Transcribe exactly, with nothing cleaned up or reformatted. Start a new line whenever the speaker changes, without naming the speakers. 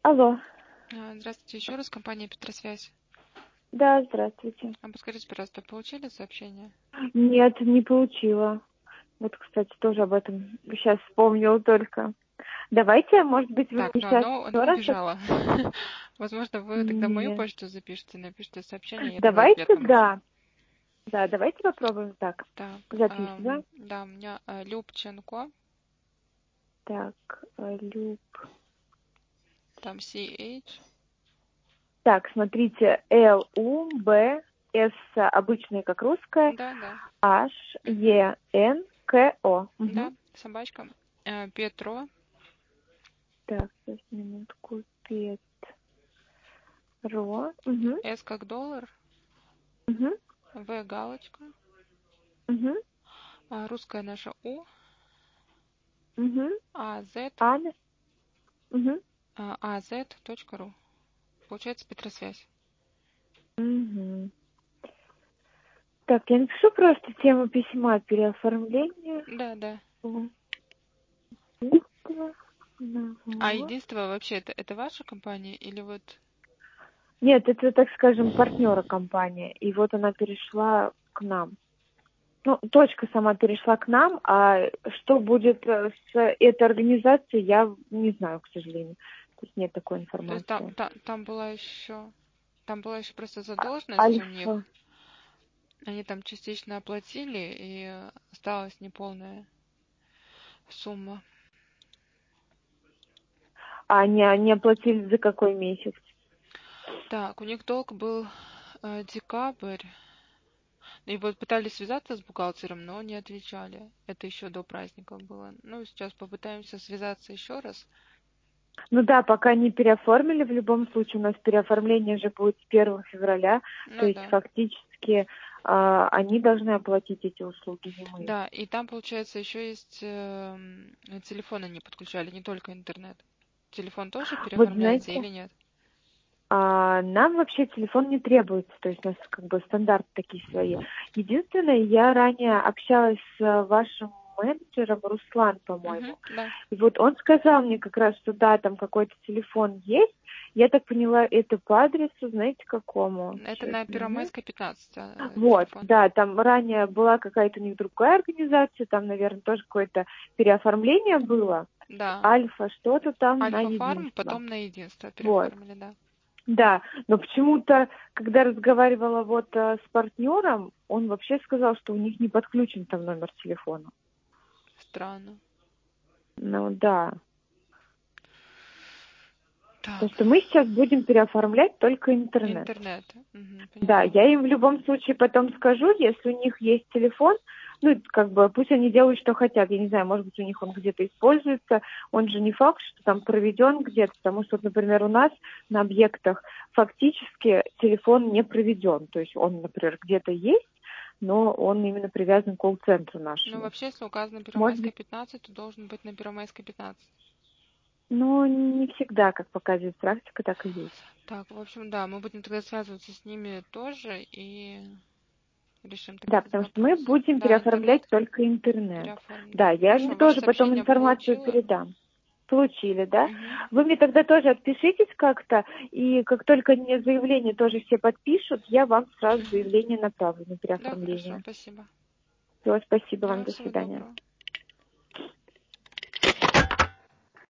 Алло.
А, Здравствуйте, еще раз, компания Петросвязь.
Да, здравствуйте.
А подскажите, пожалуйста, получили сообщение?
Нет, не получила. Вот, кстати, тоже об этом сейчас вспомнила только. Давайте, может быть, вы
Так,
мне
но
сейчас
оно,
еще
оно
раз... от-
убежало. Возможно, вы тогда мою
Нет.
почту запишите, напишите сообщение, я тогда ответ
Давайте,
вам дам.
да. Да, давайте попробуем так.
Так,
Запишем, да?
ам, да, у меня а, Любченко,
Так, э, Люб...
там си эйч,
Так, смотрите, Л, У, Б, С, обычная, как русская,
да, да,
H,
мгм,
Е, Н, К, О. Мгм.
да, собачка, э, Петро,
Так, сейчас, минутку. Петро. Угу.
С как доллар,
Угу.
В галочка,
Угу.
а, русская наша У,
Угу.
А, З,
Аня. Угу.
а, az.ру. Получается Петросвязь.
Угу. Так, я напишу просто тему письма переоформления.
Да, да.
Убийство
А
одного.
единство вообще это, это ваша компания или вот...
Нет, это, так скажем, партнера компания. И вот она перешла к нам. Ну, точка сама перешла к нам, а что будет э, с этой организацией, я не знаю, к сожалению. То есть нет такой
То есть там,
информации.
там, там была еще... Там была еще просто задолженность у
Альфа.
них. Они там частично оплатили, и осталась неполная сумма.
А они, они оплатили за какой месяц?
Так, у них долг был э, декабрь. И вот пытались связаться с бухгалтером, но не отвечали. Это еще до праздников было. Ну, сейчас попытаемся связаться еще раз.
Ну да, пока не переоформили, в любом случае у нас переоформление же будет с первого февраля, то
Ну
есть
да.
фактически а, они должны оплатить эти услуги, не мы.
Да, и там, получается, еще есть э, телефоны не подключали, не только интернет. Телефон тоже
Вот
переоформляется
знаете,
или нет?
а, нам вообще телефон не требуется, то есть у нас как бы стандарты такие свои. Единственное, я ранее общалась с вашим менеджером Руслан,
Угу,
по-моему.
да.
И вот он сказал мне как раз, что да, там какой-то телефон есть. Я так поняла, это по адресу, знаете, какому?
Это
Сейчас.
на
Угу.
Первомайской пятнадцать э,
Вот,
телефон.
да, там ранее была какая-то у них другая организация, там, наверное, тоже какое-то переоформление было.
Да.
Альфа, что-то там на
Альфа-фарм,
единство.
потом на единство
Вот,
переоформили, да.
да. Но почему-то, когда разговаривала вот э, с партнером, он вообще сказал, что у них не подключен там номер телефона.
Странно.
Ну да.
Так,
Потому что мы сейчас будем переоформлять только интернет.
интернет. Угу,
Да,
поняла.
я им в любом случае потом скажу, если у них есть телефон, ну, как бы, пусть они делают, что хотят. Я не знаю, может быть, у них он где-то используется. Он же не факт, что там проведен где-то, потому что, например, у нас на объектах фактически телефон не проведен. То есть он, например, где-то есть, но он именно привязан к колл-центру
Ну,
нашему.
вообще, если указано
Может
Первомайская
быть,
пятнадцать, то должен быть на Первомайской пятнадцать.
но не всегда, как показывает практика, так и есть.
Так, в общем, да, мы будем тогда связываться с ними тоже и решим так
Да,
этот
потому что мы
вопрос.
будем
Да, интернет
переоформлять только интернет.
переоформим,
Да,
да.
я им
Хорошо, ваше
тоже потом
сообщение
информацию
получила.
передам. Получили, да?
Угу.
Вы мне тогда тоже отпишитесь как-то, и как только мне заявление тоже все подпишут, я вам сразу
Угу.
заявление направлю на
Да, хорошо,
переоформление.
спасибо.
Все, спасибо вам,
Да,
до
всего
свидания.
доброго.